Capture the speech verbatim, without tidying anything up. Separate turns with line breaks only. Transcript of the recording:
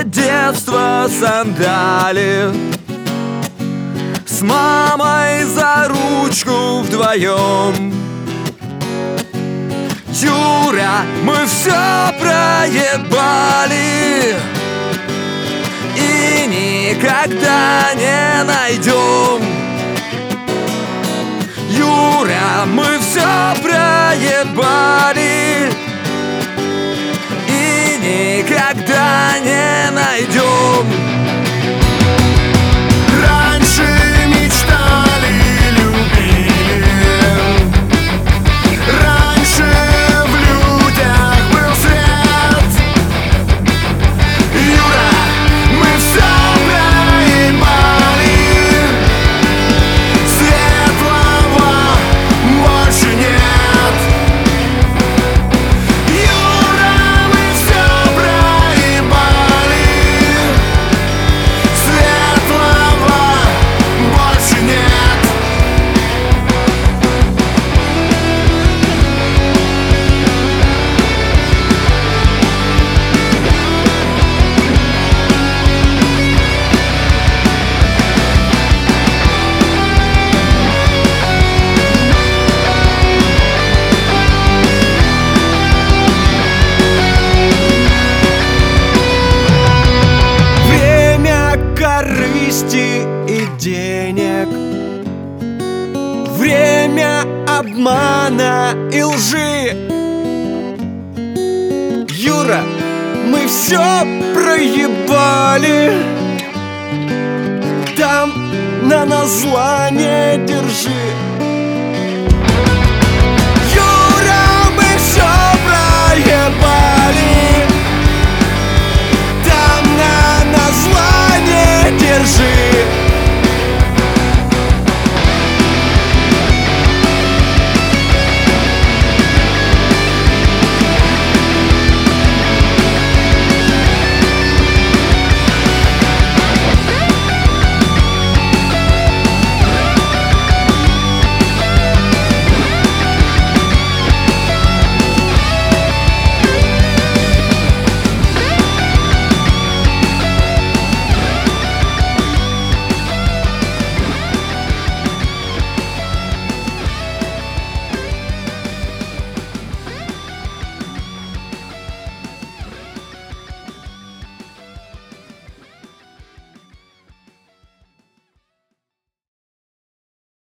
детства сандали, с мамой за ручку вдвоем. Юра, мы все проебали и никогда не найдем. Юра, мы все проебали и никогда не найдем.
Раньше мечтали, любили, раньше в людях был свет. Юра, мы все проебали, светлого больше нет. Юра, мы все проебали, светлого больше нет.
Время корысти и денег, время обмана и лжи. Юра, мы все проебали, там на нас зла не держи. Юра, мы все